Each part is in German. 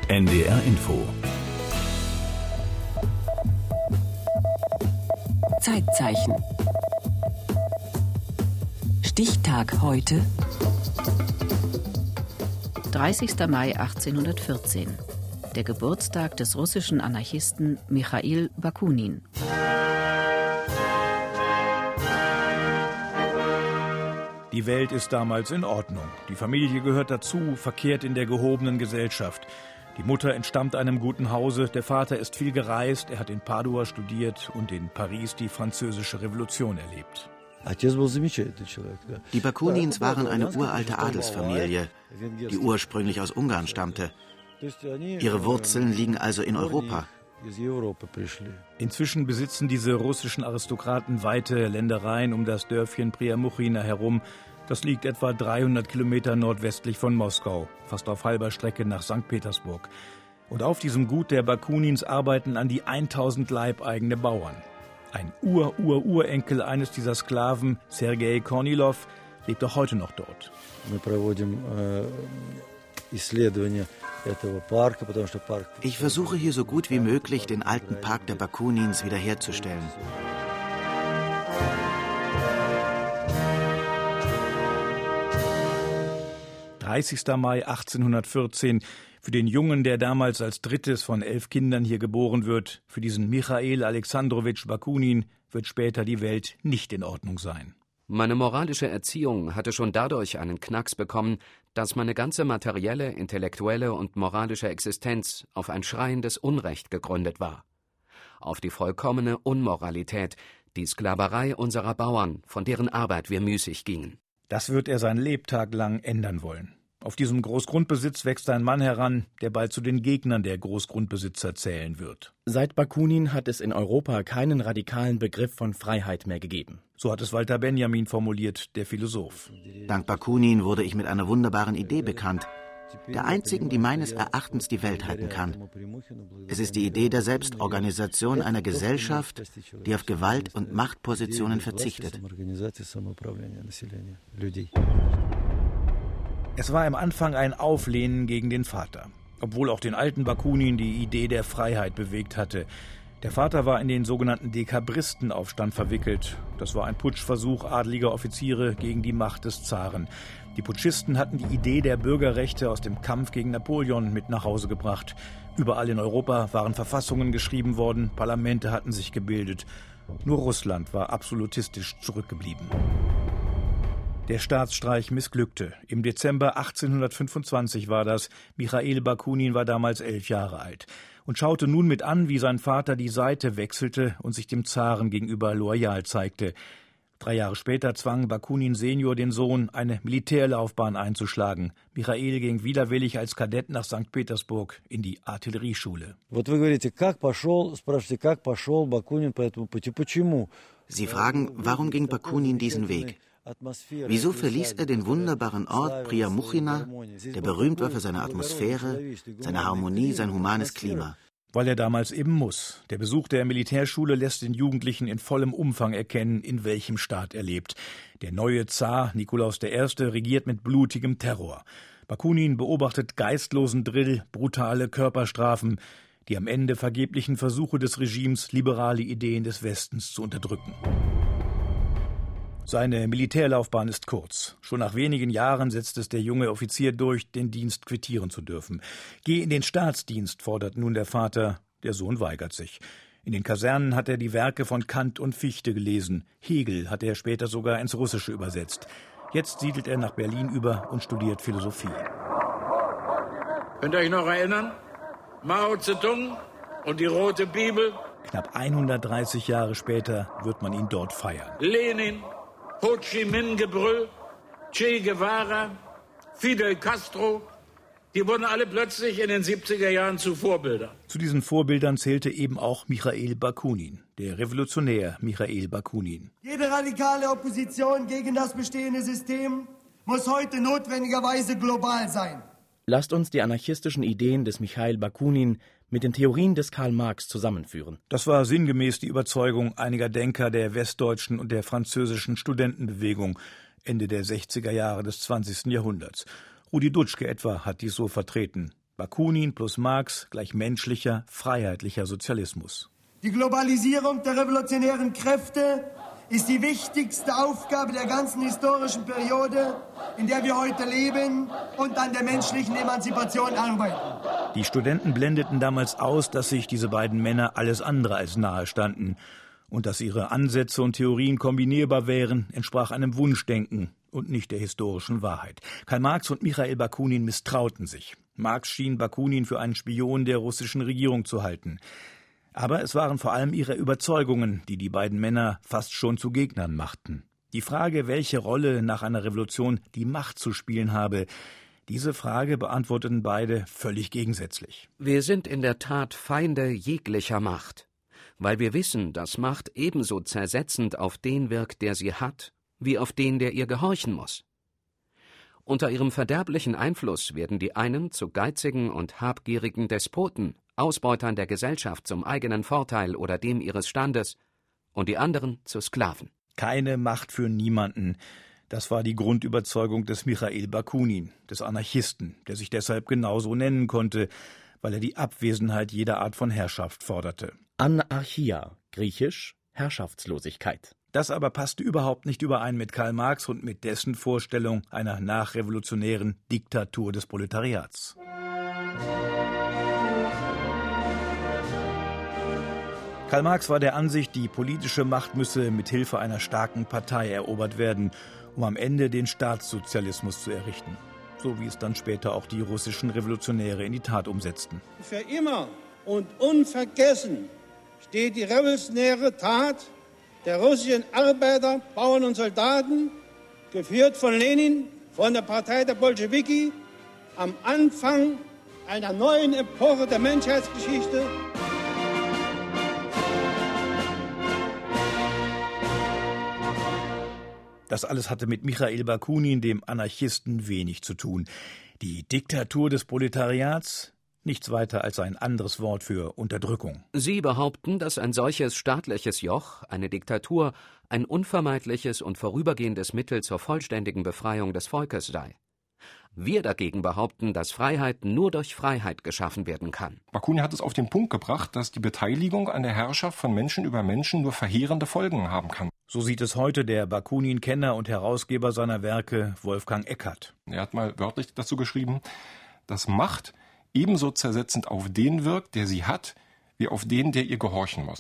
NDR Info. Zeitzeichen. Stichtag heute. 30. Mai 1814. Der Geburtstag des russischen Anarchisten Michail Bakunin. Die Welt ist damals in Ordnung. Die Familie gehört dazu, verkehrt in der gehobenen Gesellschaft. Die Mutter entstammt einem guten Hause, der Vater ist viel gereist, er hat in Padua studiert und in Paris die Französische Revolution erlebt. Die Bakunins waren eine uralte Adelsfamilie, die ursprünglich aus Ungarn stammte. Ihre Wurzeln liegen also in Europa. Inzwischen besitzen diese russischen Aristokraten weite Ländereien um das Dörfchen Priamuchina herum. Das liegt etwa 300 Kilometer nordwestlich von Moskau, fast auf halber Strecke nach St. Petersburg. Und auf diesem Gut der Bakunins arbeiten an die 1000 leibeigene Bauern. Ein Urenkel eines dieser Sklaven, Sergei Kornilov, lebt auch heute noch dort. Ich versuche hier so gut wie möglich, den alten Park der Bakunins wiederherzustellen. »30. Mai 1814, für den Jungen, der damals als drittes von 11 Kindern hier geboren wird, für diesen Michail Alexandrowitsch Bakunin, wird später die Welt nicht in Ordnung sein.« Meine moralische Erziehung hatte schon dadurch einen Knacks bekommen, dass meine ganze materielle, intellektuelle und moralische Existenz auf ein schreiendes Unrecht gegründet war. Auf die vollkommene Unmoralität, die Sklaverei unserer Bauern, von deren Arbeit wir müßig gingen. Das wird er sein Lebtag lang ändern wollen. Auf diesem Großgrundbesitz wächst ein Mann heran, der bald zu den Gegnern der Großgrundbesitzer zählen wird. Seit Bakunin hat es in Europa keinen radikalen Begriff von Freiheit mehr gegeben. So hat es Walter Benjamin formuliert, der Philosoph. Dank Bakunin wurde ich mit einer wunderbaren Idee bekannt. Der einzigen, die meines Erachtens die Welt retten kann. Es ist die Idee der Selbstorganisation einer Gesellschaft, die auf Gewalt- und Machtpositionen verzichtet. Es war im Anfang ein Auflehnen gegen den Vater, obwohl auch den alten Bakunin die Idee der Freiheit bewegt hatte. Der Vater war in den sogenannten Dekabristenaufstand verwickelt. Das war ein Putschversuch adliger Offiziere gegen die Macht des Zaren. Die Putschisten hatten die Idee der Bürgerrechte aus dem Kampf gegen Napoleon mit nach Hause gebracht. Überall in Europa waren Verfassungen geschrieben worden, Parlamente hatten sich gebildet. Nur Russland war absolutistisch zurückgeblieben. Der Staatsstreich missglückte. Im Dezember 1825 war das. Michail Bakunin war damals 11 Jahre alt und schaute nun mit an, wie sein Vater die Seite wechselte und sich dem Zaren gegenüber loyal zeigte. 3 Jahre später zwang Bakunin Senior den Sohn, eine Militärlaufbahn einzuschlagen. Michail ging widerwillig als Kadett nach St. Petersburg in die Artillerieschule. Sie fragen, warum ging Bakunin diesen Weg? Wieso verließ er den wunderbaren Ort Priamuchina, der berühmt war für seine Atmosphäre, seine Harmonie, sein humanes Klima? Weil er damals eben muss. Der Besuch der Militärschule lässt den Jugendlichen in vollem Umfang erkennen, in welchem Staat er lebt. Der neue Zar Nikolaus I. regiert mit blutigem Terror. Bakunin beobachtet geistlosen Drill, brutale Körperstrafen, die am Ende vergeblichen Versuche des Regimes, liberale Ideen des Westens zu unterdrücken. Seine Militärlaufbahn ist kurz. Schon nach wenigen Jahren setzt es der junge Offizier durch, den Dienst quittieren zu dürfen. Geh in den Staatsdienst, fordert nun der Vater. Der Sohn weigert sich. In den Kasernen hat er die Werke von Kant und Fichte gelesen. Hegel hat er später sogar ins Russische übersetzt. Jetzt siedelt er nach Berlin über und studiert Philosophie. Könnt ihr euch noch erinnern? Mao Zedong und die Rote Bibel. Knapp 130 Jahre später wird man ihn dort feiern. Lenin, Ho Chi Minh-Gebrüll, Che Guevara, Fidel Castro, die wurden alle plötzlich in den 70er Jahren zu Vorbildern. Zu diesen Vorbildern zählte eben auch Michail Bakunin, der Revolutionär Michail Bakunin. Jede radikale Opposition gegen das bestehende System muss heute notwendigerweise global sein. Lasst uns die anarchistischen Ideen des Michail Bakunin mit den Theorien des Karl Marx zusammenführen. Das war sinngemäß die Überzeugung einiger Denker der westdeutschen und der französischen Studentenbewegung Ende der 60er Jahre des 20. Jahrhunderts. Rudi Dutschke etwa hat dies so vertreten. Bakunin plus Marx gleich menschlicher, freiheitlicher Sozialismus. Die Globalisierung der revolutionären Kräfte ist die wichtigste Aufgabe der ganzen historischen Periode, in der wir heute leben und an der menschlichen Emanzipation arbeiten. Die Studenten blendeten damals aus, dass sich diese beiden Männer alles andere als nahe standen. Und dass ihre Ansätze und Theorien kombinierbar wären, entsprach einem Wunschdenken und nicht der historischen Wahrheit. Karl Marx und Michail Bakunin misstrauten sich. Marx schien Bakunin für einen Spion der russischen Regierung zu halten. Aber es waren vor allem ihre Überzeugungen, die die beiden Männer fast schon zu Gegnern machten. Die Frage, welche Rolle nach einer Revolution die Macht zu spielen habe, diese Frage beantworteten beide völlig gegensätzlich. Wir sind in der Tat Feinde jeglicher Macht, weil wir wissen, dass Macht ebenso zersetzend auf den wirkt, der sie hat, wie auf den, der ihr gehorchen muss. Unter ihrem verderblichen Einfluss werden die einen zu geizigen und habgierigen Despoten, Ausbeutern der Gesellschaft zum eigenen Vorteil oder dem ihres Standes, und die anderen zu Sklaven. Keine Macht für niemanden. Das war die Grundüberzeugung des Michail Bakunin, des Anarchisten, der sich deshalb genauso nennen konnte, weil er die Abwesenheit jeder Art von Herrschaft forderte. Anarchia, griechisch Herrschaftslosigkeit. Das aber passte überhaupt nicht überein mit Karl Marx und mit dessen Vorstellung einer nachrevolutionären Diktatur des Proletariats. Karl Marx war der Ansicht, die politische Macht müsse mit Hilfe einer starken Partei erobert werden, um am Ende den Staatssozialismus zu errichten. So wie es dann später auch die russischen Revolutionäre in die Tat umsetzten. Für immer und unvergessen steht die revolutionäre Tat der russischen Arbeiter, Bauern und Soldaten, geführt von Lenin, von der Partei der Bolschewiki, am Anfang einer neuen Epoche der Menschheitsgeschichte. Das alles hatte mit Michail Bakunin, dem Anarchisten, wenig zu tun. Die Diktatur des Proletariats? Nichts weiter als ein anderes Wort für Unterdrückung. Sie behaupten, dass ein solches staatliches Joch, eine Diktatur, ein unvermeidliches und vorübergehendes Mittel zur vollständigen Befreiung des Volkes sei. Wir dagegen behaupten, dass Freiheit nur durch Freiheit geschaffen werden kann. Bakunin hat es auf den Punkt gebracht, dass die Beteiligung an der Herrschaft von Menschen über Menschen nur verheerende Folgen haben kann. So sieht es heute der Bakunin-Kenner und Herausgeber seiner Werke, Wolfgang Eckert. Er hat mal wörtlich dazu geschrieben, dass Macht ebenso zersetzend auf den wirkt, der sie hat, wie auf den, der ihr gehorchen muss.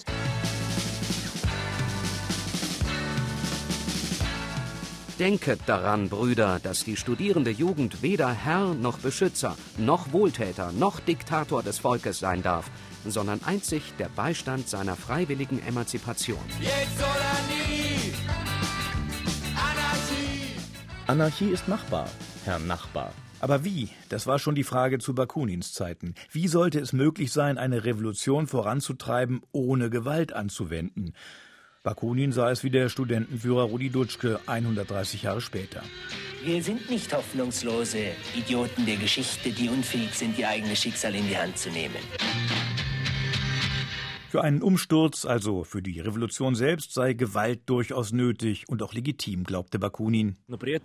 Denket daran, Brüder, dass die studierende Jugend weder Herr noch Beschützer, noch Wohltäter, noch Diktator des Volkes sein darf, sondern einzig der Beistand seiner freiwilligen Emanzipation. Jetzt oder nie! Anarchie! Anarchie ist machbar, Herr Nachbar. Aber wie? Das war schon die Frage zu Bakunins Zeiten. Wie sollte es möglich sein, eine Revolution voranzutreiben, ohne Gewalt anzuwenden? Bakunin sah es wie der Studentenführer Rudi Dutschke 130 Jahre später. Wir sind nicht hoffnungslose Idioten der Geschichte, die unfähig sind, ihr eigenes Schicksal in die Hand zu nehmen. Für einen Umsturz, also für die Revolution selbst, sei Gewalt durchaus nötig und auch legitim, glaubte Bakunin.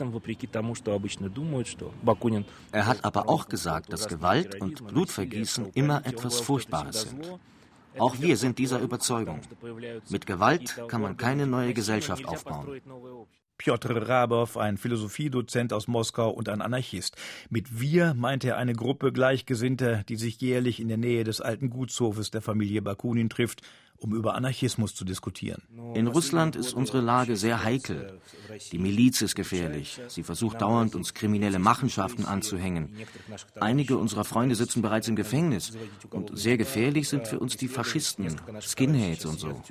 Er hat aber auch gesagt, dass Gewalt und Blutvergießen immer etwas Furchtbares sind. Auch wir sind dieser Überzeugung. Mit Gewalt kann man keine neue Gesellschaft aufbauen. Pjotr Rabow, ein Philosophiedozent aus Moskau und ein Anarchist. Mit wir meinte er eine Gruppe Gleichgesinnter, die sich jährlich in der Nähe des alten Gutshofes der Familie Bakunin trifft, um über Anarchismus zu diskutieren. In Russland ist unsere Lage sehr heikel. Die Miliz ist gefährlich. Sie versucht dauernd, uns kriminelle Machenschaften anzuhängen. Einige unserer Freunde sitzen bereits im Gefängnis. Und sehr gefährlich sind für uns die Faschisten, Skinheads und so.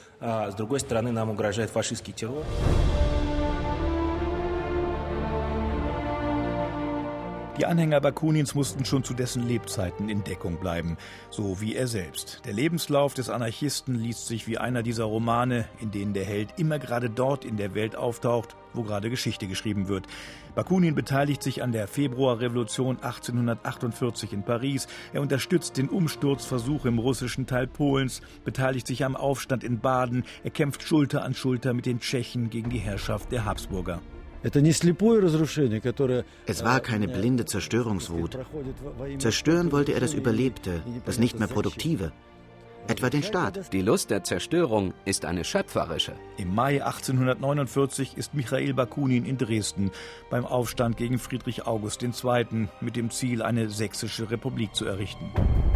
Die Anhänger Bakunins mussten schon zu dessen Lebzeiten in Deckung bleiben, so wie er selbst. Der Lebenslauf des Anarchisten liest sich wie einer dieser Romane, in denen der Held immer gerade dort in der Welt auftaucht, wo gerade Geschichte geschrieben wird. Bakunin beteiligt sich an der Februarrevolution 1848 in Paris. Er unterstützt den Umsturzversuch im russischen Teil Polens, beteiligt sich am Aufstand in Baden. Er kämpft Schulter an Schulter mit den Tschechen gegen die Herrschaft der Habsburger. Es war keine blinde Zerstörungswut. Zerstören wollte er das Überlebte, das nicht mehr Produktive. Etwa den Staat. Die Lust der Zerstörung ist eine schöpferische. Im Mai 1849 ist Michail Bakunin in Dresden beim Aufstand gegen Friedrich August II. Mit dem Ziel, eine sächsische Republik zu errichten.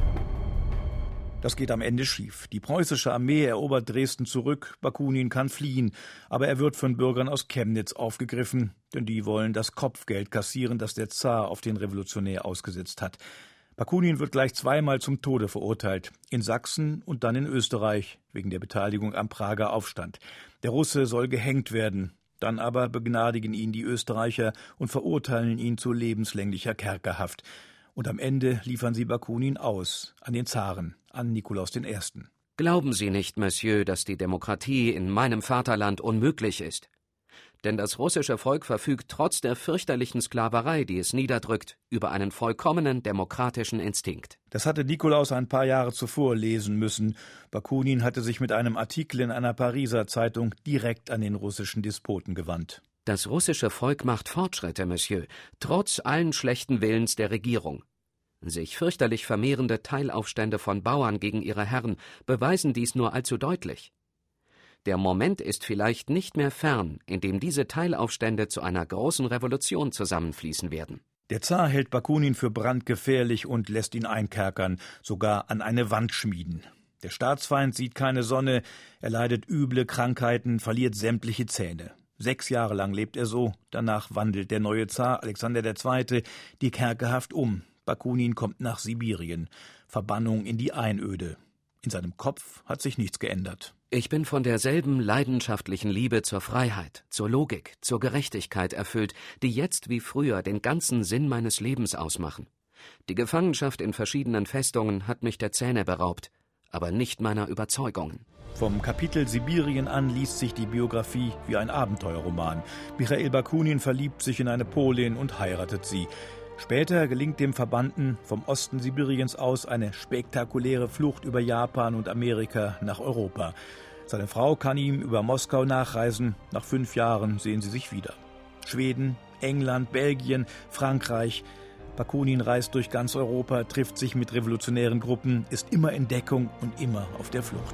Das geht am Ende schief. Die preußische Armee erobert Dresden zurück, Bakunin kann fliehen, aber er wird von Bürgern aus Chemnitz aufgegriffen, denn die wollen das Kopfgeld kassieren, das der Zar auf den Revolutionär ausgesetzt hat. Bakunin wird gleich zweimal zum Tode verurteilt, in Sachsen und dann in Österreich, wegen der Beteiligung am Prager Aufstand. Der Russe soll gehängt werden, dann aber begnadigen ihn die Österreicher und verurteilen ihn zu lebenslänglicher Kerkerhaft. Und am Ende liefern sie Bakunin aus, an den Zaren, an Nikolaus I. Glauben Sie nicht, Monsieur, dass die Demokratie in meinem Vaterland unmöglich ist. Denn das russische Volk verfügt trotz der fürchterlichen Sklaverei, die es niederdrückt, über einen vollkommenen demokratischen Instinkt. Das hatte Nikolaus ein paar Jahre zuvor lesen müssen. Bakunin hatte sich mit einem Artikel in einer Pariser Zeitung direkt an den russischen Despoten gewandt. Das russische Volk macht Fortschritte, Monsieur, trotz allen schlechten Willens der Regierung. Sich fürchterlich vermehrende Teilaufstände von Bauern gegen ihre Herren beweisen dies nur allzu deutlich. Der Moment ist vielleicht nicht mehr fern, in dem diese Teilaufstände zu einer großen Revolution zusammenfließen werden. Der Zar hält Bakunin für brandgefährlich und lässt ihn einkerkern, sogar an eine Wand schmieden. Der Staatsfeind sieht keine Sonne, er leidet üble Krankheiten, verliert sämtliche Zähne. 6 Jahre lang lebt er so, danach wandelt der neue Zar Alexander II. Die Kerkerhaft um. Bakunin kommt nach Sibirien, Verbannung in die Einöde. In seinem Kopf hat sich nichts geändert. Ich bin von derselben leidenschaftlichen Liebe zur Freiheit, zur Logik, zur Gerechtigkeit erfüllt, die jetzt wie früher den ganzen Sinn meines Lebens ausmachen. Die Gefangenschaft in verschiedenen Festungen hat mich der Zähne beraubt, aber nicht meiner Überzeugungen. Vom Kapitel Sibirien an liest sich die Biografie wie ein Abenteuerroman. Michail Bakunin verliebt sich in eine Polin und heiratet sie. Später gelingt dem Verbannten vom Osten Sibiriens aus eine spektakuläre Flucht über Japan und Amerika nach Europa. Seine Frau kann ihm über Moskau nachreisen. Nach 5 Jahren sehen sie sich wieder. Schweden, England, Belgien, Frankreich. Bakunin reist durch ganz Europa, trifft sich mit revolutionären Gruppen, ist immer in Deckung und immer auf der Flucht.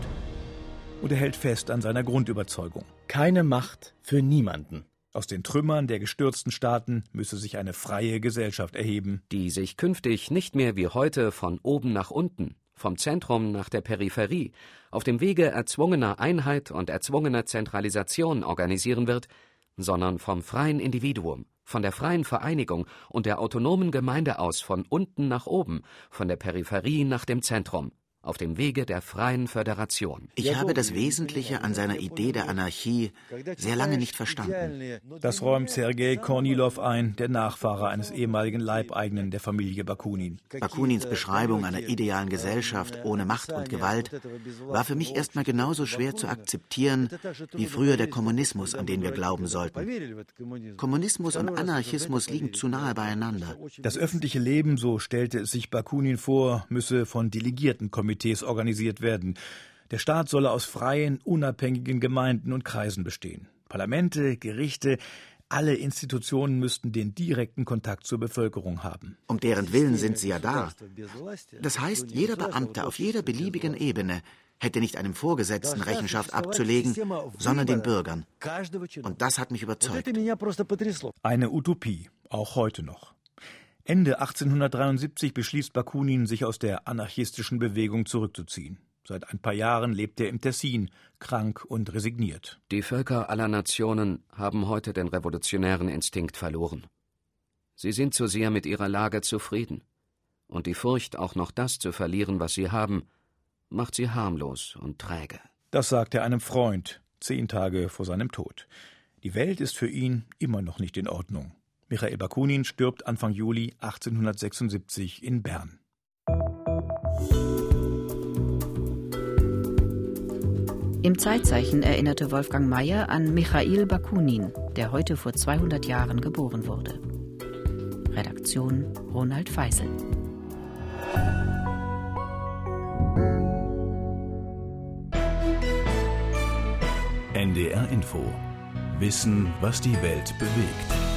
Und er hält fest an seiner Grundüberzeugung. Keine Macht für niemanden. Aus den Trümmern der gestürzten Staaten müsse sich eine freie Gesellschaft erheben, die sich künftig nicht mehr wie heute von oben nach unten, vom Zentrum nach der Peripherie, auf dem Wege erzwungener Einheit und erzwungener Zentralisation organisieren wird, sondern vom freien Individuum, von der freien Vereinigung und der autonomen Gemeinde aus von unten nach oben, von der Peripherie nach dem Zentrum, auf dem Wege der freien Föderation. Ich habe das Wesentliche an seiner Idee der Anarchie sehr lange nicht verstanden. Das räumt Sergei Kornilow ein, der Nachfahre eines ehemaligen Leibeigenen der Familie Bakunin. Bakunins Beschreibung einer idealen Gesellschaft ohne Macht und Gewalt war für mich erstmal genauso schwer zu akzeptieren wie früher der Kommunismus, an den wir glauben sollten. Kommunismus und Anarchismus liegen zu nahe beieinander. Das öffentliche Leben, so stellte es sich Bakunin vor, müsse von Delegiertenkomitees organisiert werden. Der Staat solle aus freien, unabhängigen Gemeinden und Kreisen bestehen. Parlamente, Gerichte, alle Institutionen müssten den direkten Kontakt zur Bevölkerung haben. Um deren Willen sind sie ja da. Das heißt, jeder Beamte auf jeder beliebigen Ebene hätte nicht einem Vorgesetzten Rechenschaft abzulegen, sondern den Bürgern. Und das hat mich überzeugt. Eine Utopie, auch heute noch. Ende 1873 beschließt Bakunin, sich aus der anarchistischen Bewegung zurückzuziehen. Seit ein paar Jahren lebt er im Tessin, krank und resigniert. Die Völker aller Nationen haben heute den revolutionären Instinkt verloren. Sie sind zu sehr mit ihrer Lage zufrieden. Und die Furcht, auch noch das zu verlieren, was sie haben, macht sie harmlos und träge. Das sagt er einem Freund, 10 Tage vor seinem Tod. Die Welt ist für ihn immer noch nicht in Ordnung. Michail Bakunin stirbt Anfang Juli 1876 in Bern. Im Zeitzeichen erinnerte Wolfgang Mayer an Michail Bakunin, der heute vor 200 Jahren geboren wurde. Redaktion Ronald Feisel. NDR Info Wissen, was die Welt bewegt.